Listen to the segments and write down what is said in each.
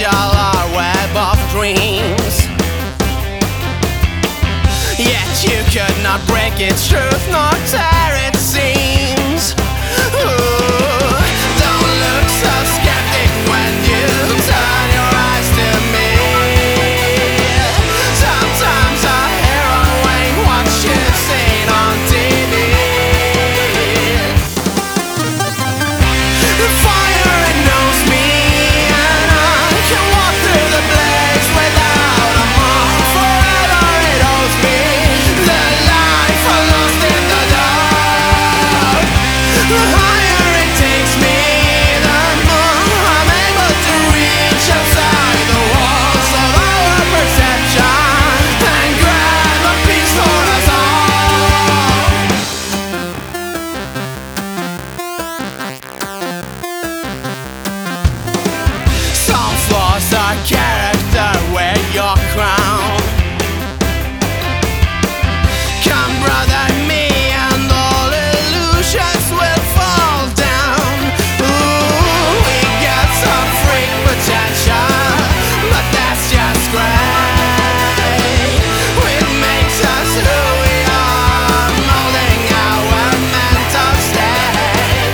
potential, our web of dreams. Yet you could not break its truth nor tear its seams. Ooh, don't look so skeptic when you turn your eyes to me. Sometimes I hear on Wayne what you've seen on TV. The fire, it knows me, and I can walk through the blaze without a mark. Forever it owes me the life I lost in the dark. The higher it takes me, the more I'm able to reach outside the walls of our perception and grab a piece for us all. Some flaws are character, wear your crown. Come brother me and all illusions will fall down. Ooh, we got some freak potential, but that's just great. It makes us who we are, molding our mental state.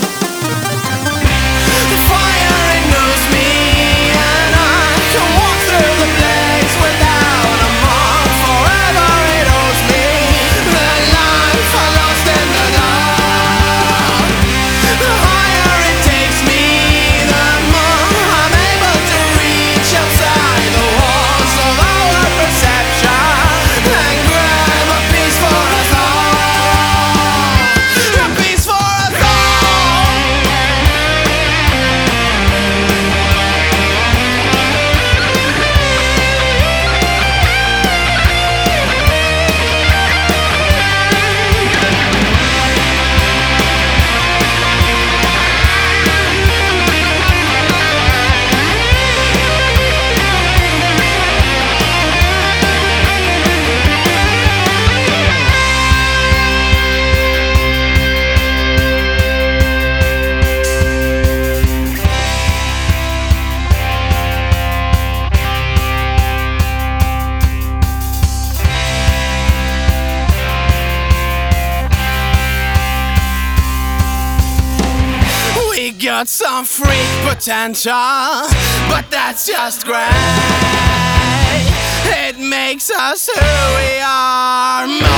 The fire, it knows me, and I can walk through the blaze without a mark. Forever it owes me the life I lost in the dark. The higher it takes me, the more I'm able to reach outside the walls of our perception and grab a piece for us all. A piece for us all. We got some freak potential, but that's just great. It makes us who we are.